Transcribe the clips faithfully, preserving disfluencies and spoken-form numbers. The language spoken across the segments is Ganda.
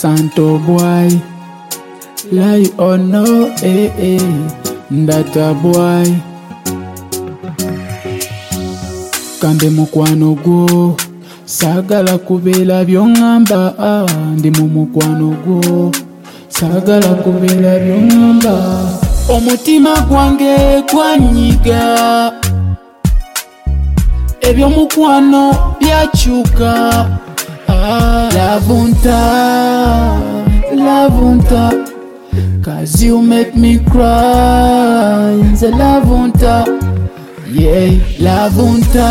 Santo boy, lie or no, eh eh, ndata boy. Kambe mukwano gwo, sagala kubela byongamba, ah, ndi mu mukwano gwo, sagala kubela byongamba. Omutima gwange gwanyiga, ebyo mukwano byakyuka. Ah, lavunta, lavunta, cause you make me cry. Nze lavunta, yeah, lavunta,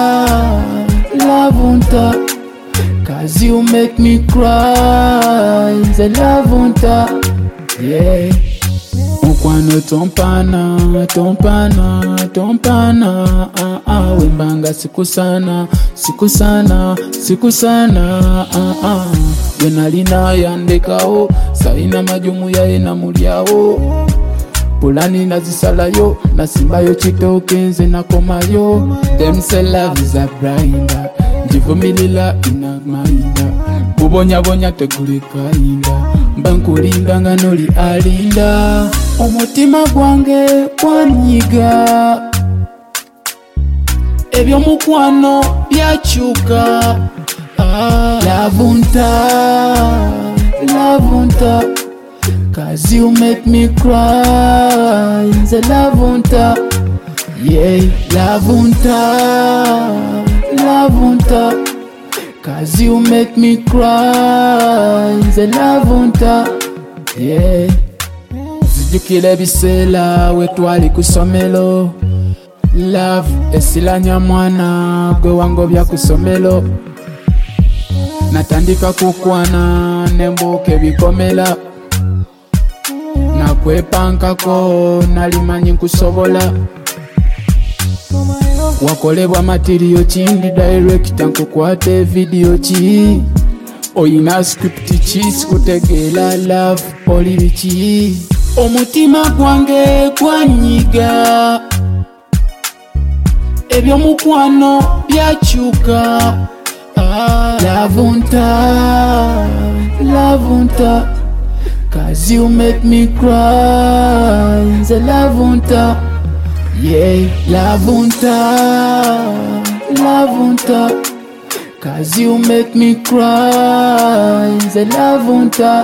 lavunta, cause you make me cry. Nze lavunta, yeah. Mukwano tompana, tompana, tompana, ah ah, wembanga siku sana, siku sana, siku sana, ah ah. Wenalina yandekao, saina majumu ya ena muliao. Pulani nazisalayo, nasimbayo chitoke nze nakomayo. Them say love is a blinder, njivumilila inagmainda. Bubonya bonya tegulika inda, mbankulinda nga noli alinda. Omutima gwange gwanyiga, ebyo mukwano byakyuka. Ah, lavunta, lavunta, cause you make me cry. Nze lavunta, yeah, lavunta, lavunta, cause you make me cry. Nze lavunta, yeah. Zijukile bisela wetwali kusomelo. Love esilanya mwana gwe wangobya kusomelo. Natandika kukwana nembuke bikomela. Nakwepankako nalimanyi nkusobola. Wakolebwa materiyo kindi director nkukwate video ki. Oyina script ki sikutegela love oli biki. Omutima gwange gwanyiga, ebyo mukwano byakyuka. Ah, lavunta, lavunta, cause you make me cry. Nze lavunta, yeah, lavunta, lavunta, cause you make me cry. Nze lavunta.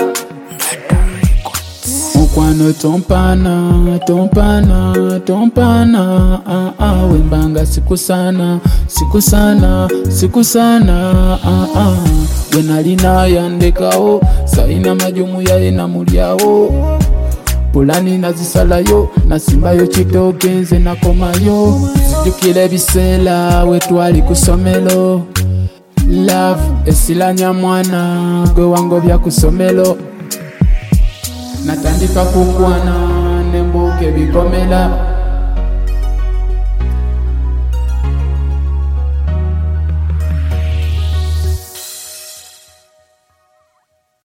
Mukwano tompana, tompana, tompana, ah ah, wembanga siku sana, siku sana, siku sana, ah ah. Wenalina yandekao, saina majumu ya ena muliao. Pulani nazisalayo, nasimbayo chitoke nze nakomayo. Zijukile bisela wetwali kusomelo. Love esilanya mwana gwe wangobya kusomelo. Natandika kukwana nembuke bikomela.